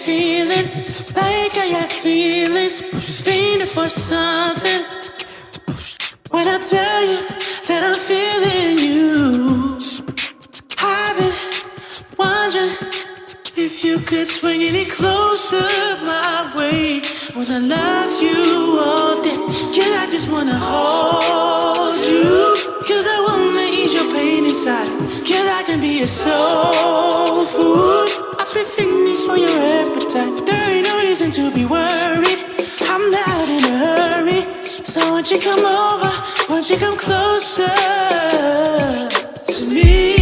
feeling like I got feelings, fiending for something. When I tell you that I'm feeling you, I've been wondering if you could swing any closer my way. Wanna love you all day, girl, I just wanna hold you. Cause I wanna ease your pain inside, girl, I can be a soul food. I've been feeding for your appetite, there ain't no reason to be worried. I'm not in a hurry, so won't you come over, won't you come closer to me?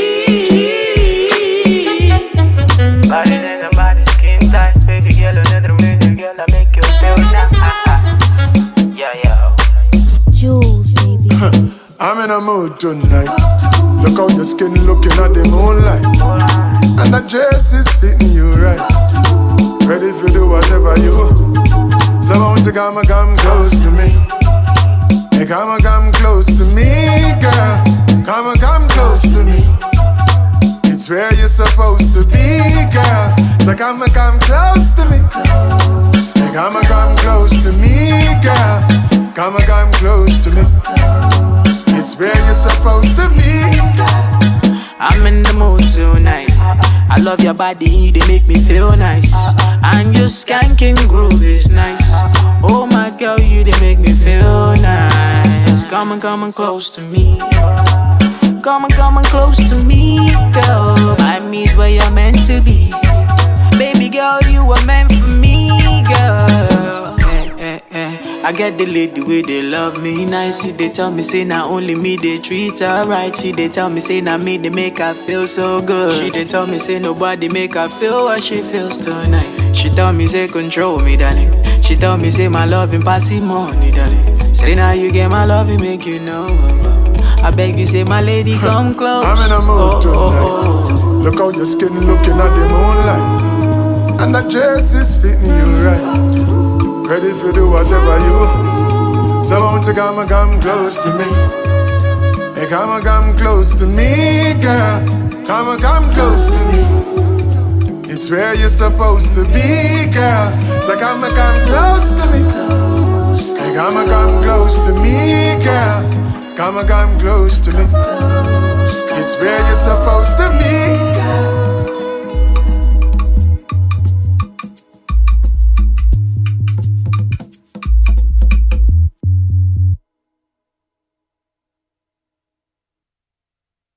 Body in the body, skin tight, baby girl, another minute, girl, I make you feel nice. Yeah, yeah. Jules, baby. I'm in a mood tonight. Look how your skin looking at the moonlight, and that dress is fitting you right. Ready to do whatever you want. So won't you come close to me? Hey, come close to me, girl. Come close to me. It's where you're supposed to be, girl. So come close to me. Hey, come close to me, girl. Come close to me. It's where you're supposed to be. I'm in the mood tonight. I love your body, they make me feel nice. And your skanking groove is nice. Oh my girl, you they make me feel nice. Come on close to me. Come on close to me, girl. Miami's where you're meant to be. Baby girl, you were meant for me, girl. I get the lady way they love me nice. She they tell me say not only me they treat her right. She they tell me say not me they make her feel so good. She they tell me say nobody make her feel what she feels tonight. She tell me say control me darling. She tell me say my loving passing money darling. Say now you get my loving make you know. I beg you say my lady come close. I'm in a mood tonight. Look how your skin looking at the moonlight, and that dress is fitting you right. Ready to do whatever you want. So won't you come close to me? Hey, come close to me, girl. Come close to me. It's where you're supposed to be, girl. So come close to me. Hey, come close to me, girl. Come close to me.